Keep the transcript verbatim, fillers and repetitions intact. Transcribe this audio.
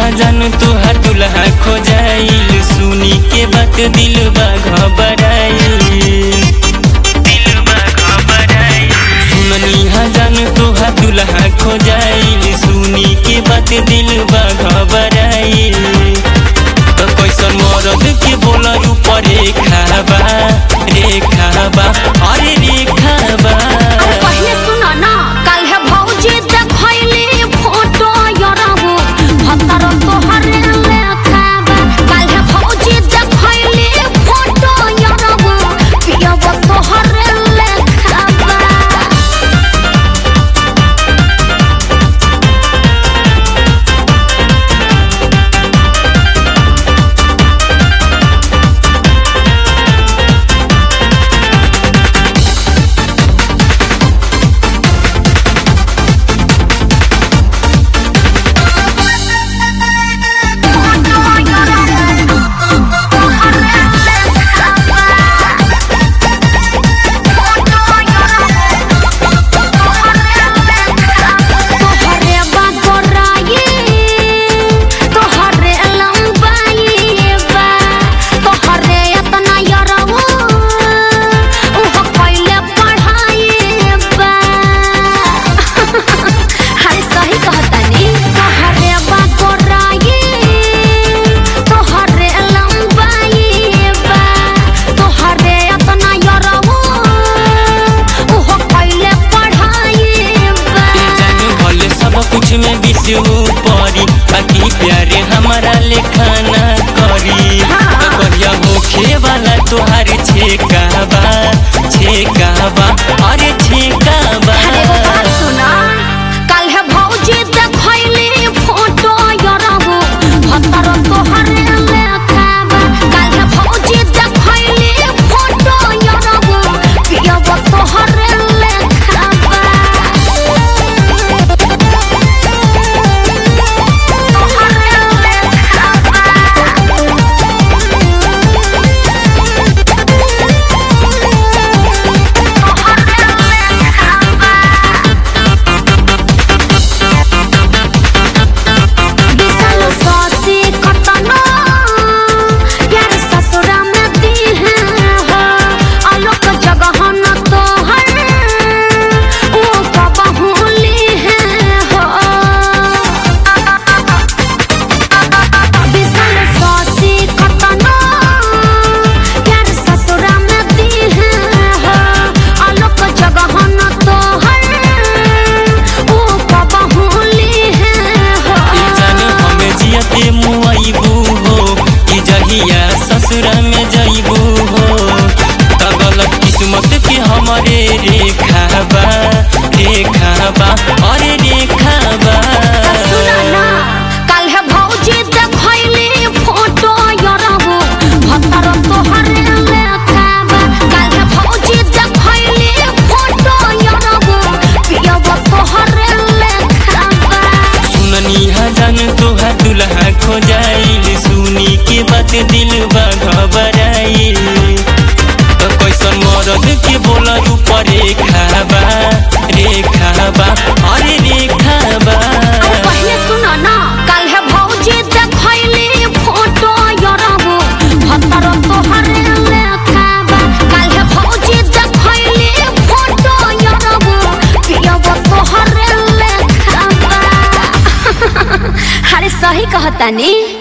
जान तुहार दुल्हा खो जाइल, सुनी के बात दिल बा घबराइल, दिल बा घबराइल। सुननी हा जान तुहार दुल्हा खो जाइल, सुनी के बात दिल बा घबराइल। तो कैसन मरद के बोला ऊपर रेखा बा, रेखा बा, अरे रेखा बा। अरे पहले सुना ना, कल है भौजी देखैली फोटो यरहु भतर तोहर लेखा बा। कल है भौजी देखैली फोटो यरहु पियब तोहर लेखा बा। में विश्व परी बाकी प्यारे हमारा लेखा ना करी। करिया होखे वाला तोहार छेका बा, छेका बा, अरे छेका बा। सुना, कल है भौजी देखैली फोटो यरहु भतर तोहर लेखा बा। कल है भौजी देखैली फोटो यरहु पियब तोहर लेखा बा। ससुरा में जइबू हो त गलत किस्मत के हमारे रेखा बा, रेखा बा, अरे रेखा बा। सुना ना, कल है भौजी देखैली फोटो यरहु भतर तोहर लेखा बा। कल है भौजी देखैली फोटो यरहु पियब तोहर लेखा बा। सुननी हा जान तुहार दुल्हा खो जाइल, सुनी के बात दिल बा घबराइल। तो कैसन मरद के बोला ऊपर रेखा बा, रेखा बा, अरे रेखा बा। अरे पहले सुना ना, कल है भौजी देखैली फोटो यरहु भतर तोहर लेखा बा। कल है भौजी देखैली फोटो यरहु पियब तोहर लेखा बा। अरे सही कहतानी।